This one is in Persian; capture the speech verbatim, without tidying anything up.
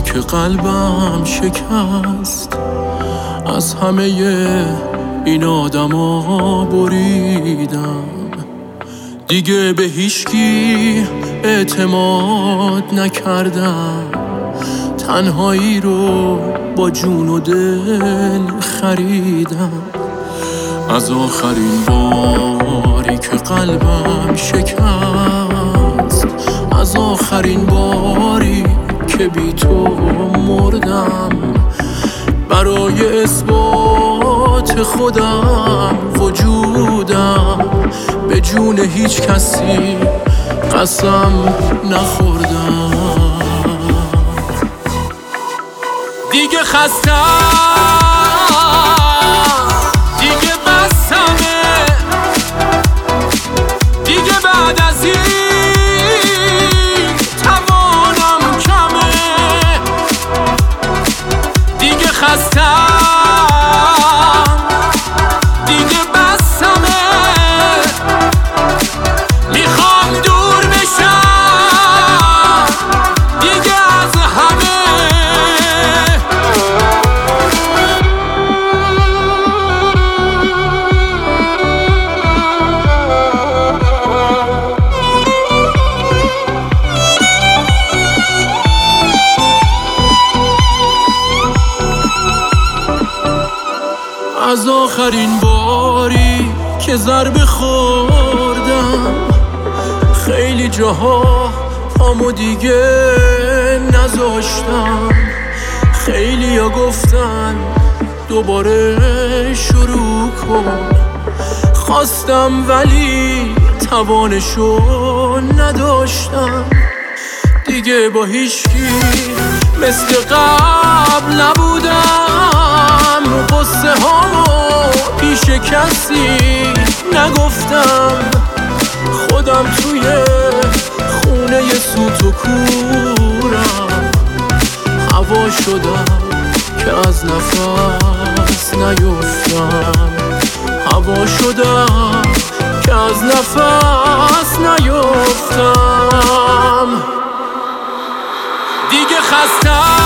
که قلبم شکست، از همه این آدما بریدم. دیگه به هیچکی اعتماد نکردم، تنهایی رو با جون و دل خریدم. از آخرین باری که قلبم شکست، از آخرین باری که بی تو مردم، برای اثبات خودم وجودم به جون هیچ کسی قسم نخوردم. دیگه خستم، دیگه بسمه، دیگه بعد از این توانم کمه. دیگه خستم، دیگه بسمه، میخوام دور بشم دیگه از همه. از آخرین باری که ضربه خوردم، خیلی جاها پامو دیگه نذاشتم. خیلی ها گفتن دوباره شروع کن، خواستم ولی توانشو نداشتم. دیگه با هیچکی مثل قبل نبودم، قصه هامو پیش کسی نگفتم. خودم توی خونه سوت و کورم، هوا شدم که از نفس نیفتم. هوا شدم که از نفس نیفتم. دیگه خستم،